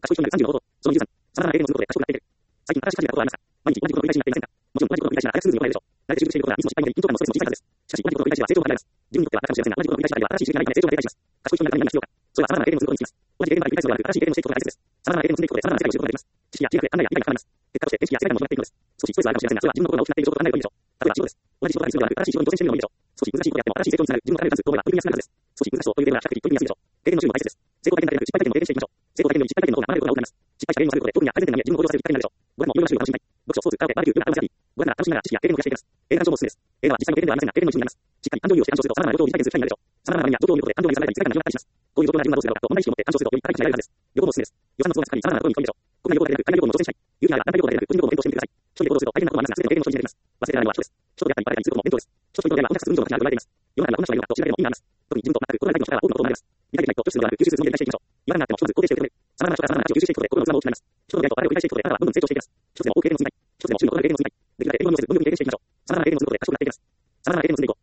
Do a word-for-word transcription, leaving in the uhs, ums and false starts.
賢い人になるさんじゅうの方法。そのにじゅうさん。様々な英語の数のことで賢くなっている。最近新しい家事がことがありますが、毎日同じことを繰り返しになっていませんか。もちろん同じことを繰り返しなら早くスムーズに行えるでしょう。慣れて習得していることがいつも失敗により緊張感もストレスも小さいからです。しかし同じことを繰り返しは成長が離れます。自分にとっては楽かもしれませんが、同じことを繰り返しなければ新しい刺激がないため成長が停滞します。賢い人になるために何が必要か。それは様々な英語の数のことにつきます。同じ英語から繰り返すのではなく、新しい英語の成長が大切です。様々な英語の積んでいくことで様々な世界を知ることができます。知識や知恵力で判断や理解が深まります。結果として知識や世界も広がっていくのです。少しストレスがあるかもしれませんが、それは自分の心が大きくなっている状況を考えるといいでしょう。例えば仕事です。同じ仕事がするのではなく、新しい仕事に挑戦してみるのもいいでしょう。少し難しいことやっても新しい成長につながる自分の考えるチャンスと思えば取り組みやすくなるはずです。少し難しそうという点は比較的取り組みやすいでしょう。経験の種類も大切です。成功体験だけでなく失敗体験も経験していきましょう。成功体験より失敗体験の方が学べることが多くなります。失敗した経験をすることで特に改善点など自分の行動をさせるきっかけになるでしょう。他にもいろいろな種類を楽しみたい。読書、スポーツ、カラオケ、バーベキュー、ヨガ、アロマセラピー。ご覧なら楽しみながら知識や経験を増やしていきます。映画鑑賞もおすすめです。映画は実際の経験ではありませんが、経験の一部になります。しっかり感情移入をして鑑賞すると様々な状況を疑似体験する機会になるでしょう。様々な場面や状況を見ることで感情が揺さぶられたり、世界が広がったりします。こういう状況なら自分はどうすればかと問題意識を持って鑑賞するとより深い気が得られるはずです。旅行もおすすめです。予算の都合がつかみ様々なところに行くといいでしょう。国内旅行だけでなく海外旅行も挑戦したい。勇気があれば団体旅行だけでなく個人旅行も検討してみてください。一人で行動すると大変なこともありますが、全ての経験の一つになります。忘れられないのは人です。人と出会ったり、バレたりすることも面倒です。一つの人では温着する運動の価値が生まれています。世の中にはこんな人がいるのかと知るだけでも意味があります。特に自分と全く異なるタイプの人からは多くのことを学びます。見たりできないと、拒否するのではなく吸収するつもりで理解していきましょう。言わなくなっても一つ肯定して受け止める。様々な人から様々な価値を吸収していくことで心の器も大きくなります。人と出会いとあれを繰り返していくことであなたはどんどん成長していきます。一つでも多く経験を積みたい。一つでも周囲の異なる経験を積みたい。できるだけ英語にもせず文章に経験していきましょう。様々な英語の積むことで賢くなっていきます。様々な英語の積んでいこう。